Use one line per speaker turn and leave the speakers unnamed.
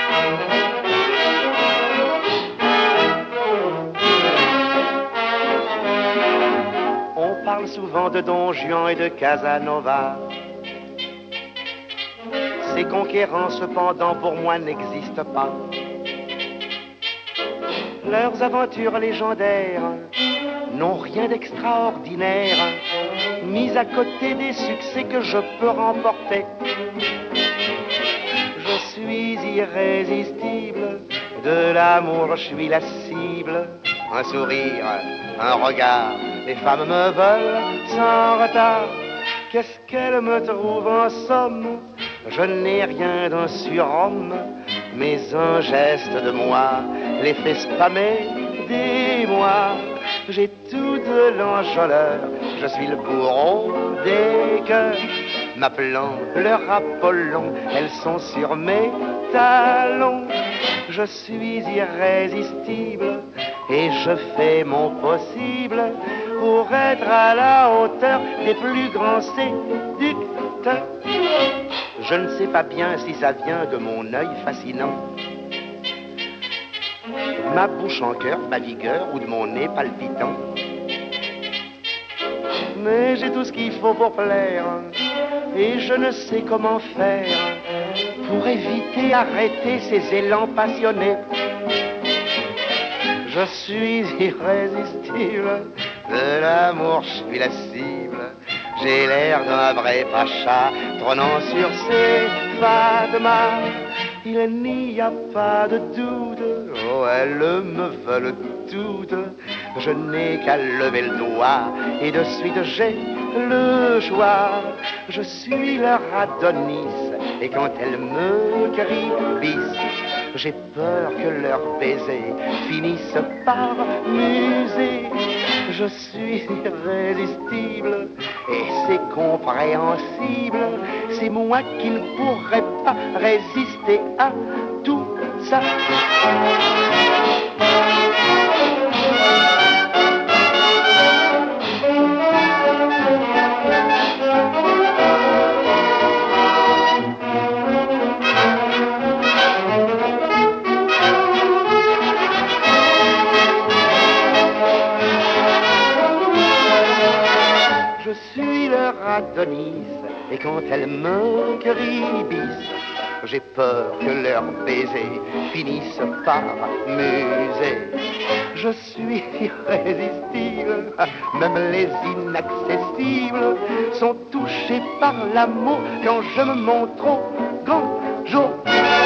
On parle souvent de Don Juan et de Casanova. Ces conquérants, cependant, pour moi n'existent pas. Leurs aventures légendaires n'ont rien d'extraordinaire, mis à côté des succès que je peux remporter. Je suis irrésistible, de l'amour je suis la cible. Un sourire, un regard, les femmes me veulent sans retard. Qu'est-ce qu'elles me trouvent en somme? Je n'ai rien d'un surhomme, mais un geste de moi les fait spammer des mois. J'ai tout de l'enjôleur, je suis le bourreau des cœurs. M'appelant leur Apollon, elles sont sur mes talons. Je suis irrésistible et je fais mon possible pour être à la hauteur des plus grands séducteurs. Je ne sais pas bien si ça vient de mon œil fascinant, ma bouche en cœur, ma vigueur ou de mon nez palpitant. Mais j'ai tout ce qu'il faut pour plaire et je ne sais comment faire pour éviter, arrêter ces élans passionnés. Je suis irrésistible, de l'amour je suis la cible. J'ai l'air d'un vrai pacha, trônant sur ses Fatmas. Il n'y a pas de doute, oh, elles me veulent toutes. Je n'ai qu'à lever le doigt et de suite j'ai le choix. Je suis leur Adonis et quand elles me crient bis, j'ai peur que leurs baisers finissent par m'user. Je suis irrésistible et c'est compréhensible. C'est moi qui ne pourrais pas résister à tout ça. Je suis leur Adonis et quand elles me crient bis, j'ai peur que leurs baisers finissent par m'user. Je suis irrésistible, même les inaccessibles sont touchés par l'amour quand je me montre au grand jour.